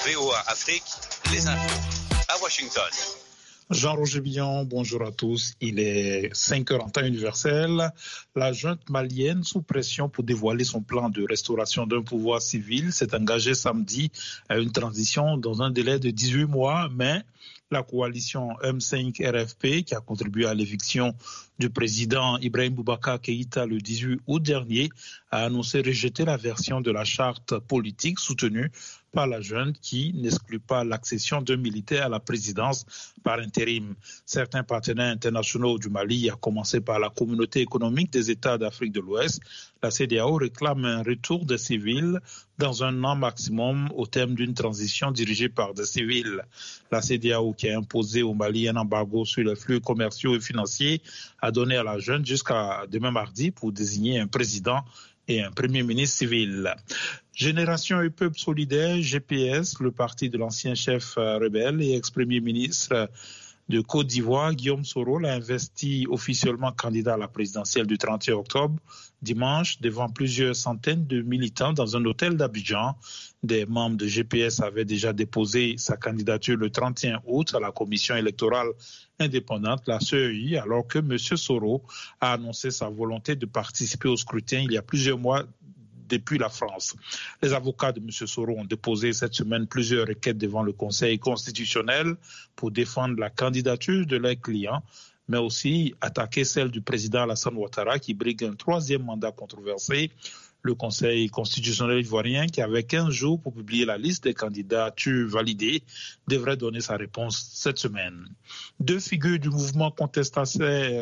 VOA Afrique, les infos à Washington. Jean-Roger Billon, bonjour à tous. Il est 5h en temps universel. La junte malienne, sous pression pour dévoiler son plan de restauration d'un pouvoir civil, s'est engagée samedi à une transition dans un délai de 18 mois, mais la coalition M5 RFP, qui a contribué à l'éviction du président Ibrahim Boubacar Keïta le 18 août dernier, a annoncé rejeter la version de la charte politique soutenue par la junte qui n'exclut pas l'accession d'un militaire à la présidence par intérim. Certains partenaires internationaux du Mali, à commencer par la Communauté économique des États d'Afrique de l'Ouest, la CEDEAO réclame un retour des civils dans un an maximum au terme d'une transition dirigée par des civils. La CEDEAO, qui a imposé au Mali un embargo sur les flux commerciaux et financiers, a donné à la junte jusqu'à demain mardi pour désigner un président et un premier ministre civil. Génération et Peuple solidaire, GPS, le parti de l'ancien chef rebelle et ex-premier ministre de Côte d'Ivoire, Guillaume Soro, l'a investi officiellement candidat à la présidentielle du 31 octobre, dimanche, devant plusieurs centaines de militants dans un hôtel d'Abidjan. Des membres de GPS avaient déjà déposé sa candidature le 31 août à la commission électorale indépendante, la CEI, alors que M. Soro a annoncé sa volonté de participer au scrutin il y a plusieurs mois depuis la France. Les avocats de M. Soro ont déposé cette semaine plusieurs requêtes devant le Conseil constitutionnel pour défendre la candidature de leurs clients, mais aussi attaquer celle du président Alassane Ouattara qui brigue un troisième mandat controversé. Le Conseil constitutionnel ivoirien, qui avait 15 jours pour publier la liste des candidatures validées, devrait donner sa réponse cette semaine. Deux figures du mouvement contestataire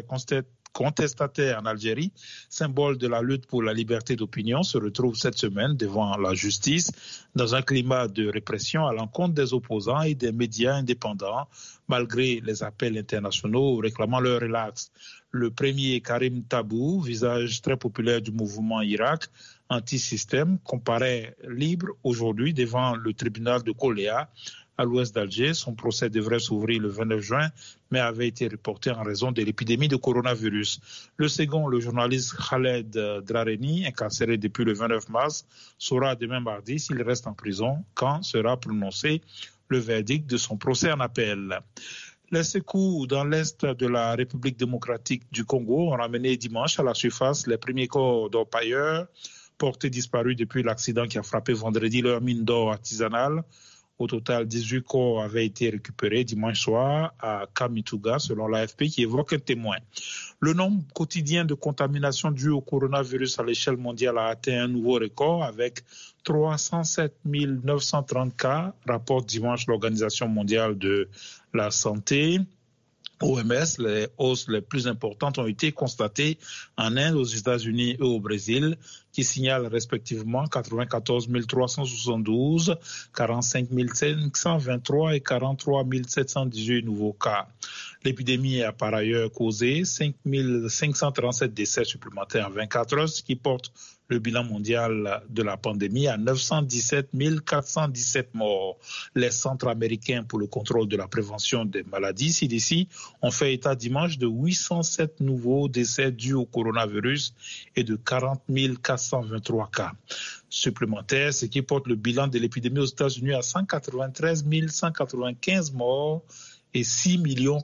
en Algérie, symbole de la lutte pour la liberté d'opinion, se retrouve cette semaine devant la justice dans un climat de répression à l'encontre des opposants et des médias indépendants, malgré les appels internationaux réclamant leur relax. Le premier, Karim Tabou, visage très populaire du mouvement Irak anti-système, comparaît libre aujourd'hui devant le tribunal de Koléa, à l'ouest d'Alger. Son procès devrait s'ouvrir le 29 juin, mais avait été reporté en raison de l'épidémie de coronavirus. Le second, le journaliste Khaled Drareni, incarcéré depuis le 29 mars, saura demain mardi s'il reste en prison quand sera prononcé le verdict de son procès en appel. Les secours dans l'est de la République démocratique du Congo ont ramené dimanche à la surface les premiers corps d'orpailleurs portés disparus depuis l'accident qui a frappé vendredi leur mine d'or artisanale. Au total, 18 corps avaient été récupérés dimanche soir à Kamituga, selon l'AFP, qui évoque un témoin. Le nombre quotidien de contaminations dues au coronavirus à l'échelle mondiale a atteint un nouveau record avec 307 930 cas, rapporte dimanche l'Organisation mondiale de la santé. OMS, les hausses les plus importantes ont été constatées en Inde, aux États-Unis et au Brésil, qui signalent respectivement 94 372, 45 523 et 43 718 nouveaux cas. L'épidémie a par ailleurs causé 5 537 décès supplémentaires en 24 heures, ce qui porte le bilan mondial de la pandémie à 917 417 morts. Les centres américains pour le contrôle de la prévention des maladies, CDC, ont fait état dimanche de 807 nouveaux décès dus au coronavirus et de 40 423 cas supplémentaires, ce qui porte le bilan de l'épidémie aux États-Unis à 193 195 morts et 6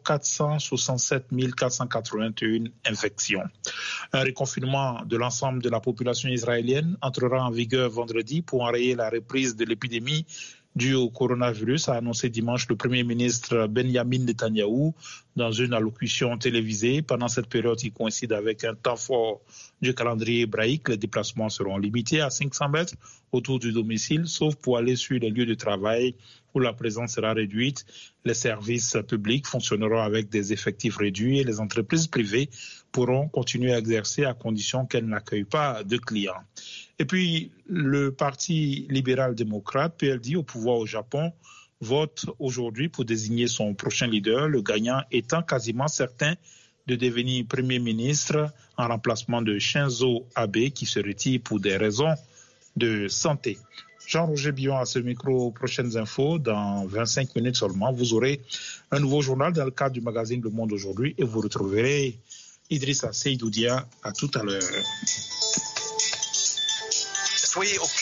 467 481 infections. Un reconfinement de l'ensemble de la population israélienne entrera en vigueur vendredi pour enrayer la reprise de l'épidémie due au coronavirus, a annoncé dimanche le Premier ministre Benjamin Netanyahou dans une allocution télévisée. Pendant cette période qui coïncide avec un temps fort du calendrier hébraïque, les déplacements seront limités à 500 mètres autour du domicile, sauf pour aller sur les lieux de travail où la présence sera réduite. Les services publics fonctionneront avec des effectifs réduits et les entreprises privées pourront continuer à exercer à condition qu'elles n'accueillent pas de clients. Et puis, le Parti libéral-démocrate, PLD, au pouvoir au Japon, vote aujourd'hui pour désigner son prochain leader, le gagnant étant quasiment certain de devenir Premier ministre en remplacement de Shinzo Abe, qui se retire pour des raisons de santé. Jean-Roger Billon à ce micro, prochaines infos. Dans 25 minutes seulement, vous aurez un nouveau journal dans le cadre du magazine Le Monde aujourd'hui et vous retrouverez Idrissa Seydoudia à tout à l'heure. Soyez au